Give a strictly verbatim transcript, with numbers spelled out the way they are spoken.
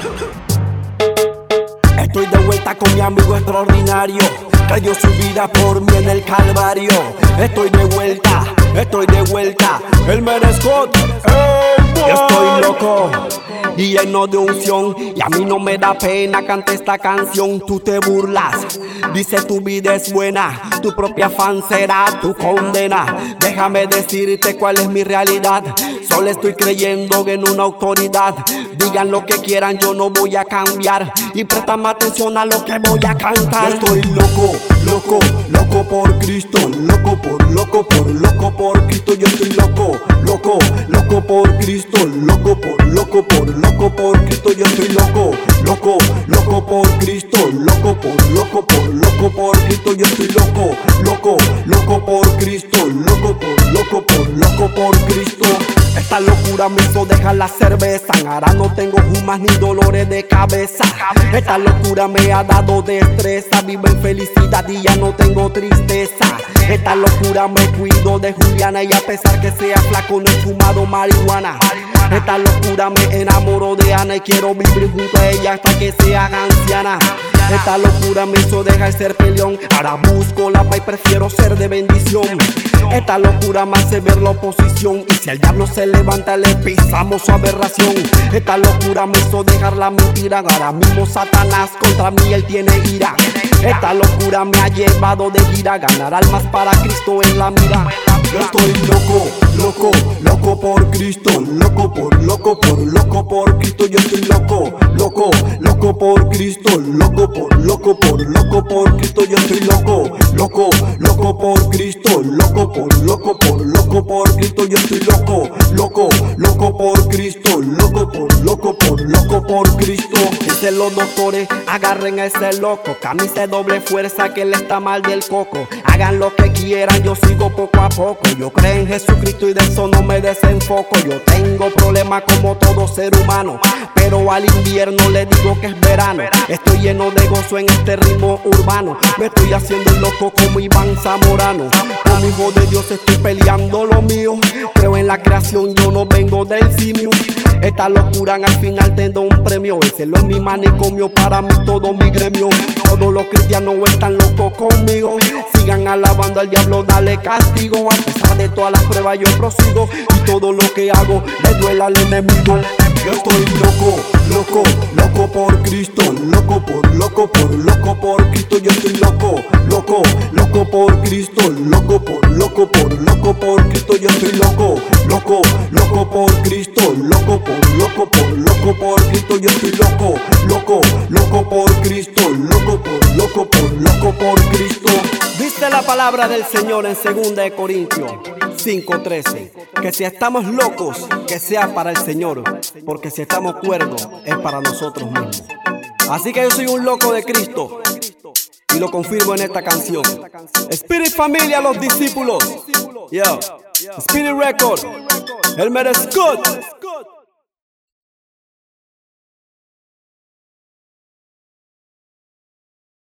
Estoy de vuelta con mi amigo extraordinario, que dio su vida por mí en el Calvario. Estoy de vuelta, estoy de vuelta, el merezco. Yo estoy loco y lleno de unción, y a mí no me da pena cantar esta canción. Tú te burlas, dices tu vida es buena, tu propia fan será tu condena. Déjame decirte cuál es mi realidad, solo estoy creyendo en una autoridad. Digan lo que quieran, yo no voy a cambiar, y préstame atención a lo que voy a cantar. Yo estoy loco, loco, loco por Cristo, loco por, loco por, loco por Cristo. Yo estoy loco, loco, loco por Cristo, loco por, loco por, loco por Cristo. Yo estoy loco, loco, loco por Cristo, loco por, loco por, loco por Cristo. Yo estoy loco, loco, loco por Cristo, loco por, loco por, loco por Cristo. Esta locura me hizo dejar la cerveza, ahora no tengo humas ni dolores de cabeza. Esta locura me ha dado destreza, vivo en felicidad y ya no tengo tristeza. Esta locura me cuido de Juliana, y a pesar que sea flaco no he fumado marihuana. Esta locura me enamoró de Ana, y quiero vivir junto a ella hasta que sea anciana. Esta locura me hizo dejar ser peleón, ahora busco la paz y prefiero ser de bendición. Esta locura me hace ver la oposición, y si el diablo se levanta le pisamos su aberración. Esta locura me hizo dejar la mentira, ahora mismo Satanás contra mí él tiene ira. Esta locura me ha llevado de gira, ganar almas para Cristo en la mira. Yo estoy loco, loco, loco por Cristo, loco por, loco por, loco por Cristo. Yo estoy loco, loco, loco por Cristo, loco por, loco por, loco por Cristo. Yo estoy loco, loco, loco por Cristo, loco por, loco por, loco por Cristo. Yo estoy loco, loco, loco por Cristo, loco por, loco por, loco por Cristo. Dicen los doctores, agarren a ese loco, que a mí se doble fuerza, que él está mal del coco. Hagan lo que quieran, yo sigo poco a poco. Yo creo en Jesucristo y de eso no me desenfoco. Yo tengo problemas como todo ser humano, pero al invierno le digo que es verano. Estoy lleno de gozo en este ritmo urbano, me estoy haciendo loco como Iván Zamorano. Como hijo de Dios estoy peleando lo mío, creo en la creación, yo no vengo del simio. Esta locura al final tengo un premio, el cielo es mi manicomio, para mí todo mi gremio. Todos los cristianos están locos conmigo, sigan alabando al diablo, dale castigo. A pesar de todas las pruebas yo prosigo, y todo lo que hago le duele al enemigo. Yo estoy loco, loco, loco por Cristo, loco por, loco por, loco por Cristo. Yo estoy loco, loco, loco por Cristo, loco por, loco por, loco por Cristo. Yo estoy loco, loco, loco por Cristo, loco por, loco por, loco por Cristo. Yo estoy loco, loco, loco por Cristo, loco por, loco por, loco por Cristo. Dice la palabra del Señor en segunda de Corintios cinco trece, que si estamos locos, que sea para el Señor, porque si estamos cuerdos, es para nosotros mismos. Así que yo soy un loco de Cristo, y lo confirmo en esta canción. Spirit Familia, los discípulos. Yo, Spirit Record, el merezco.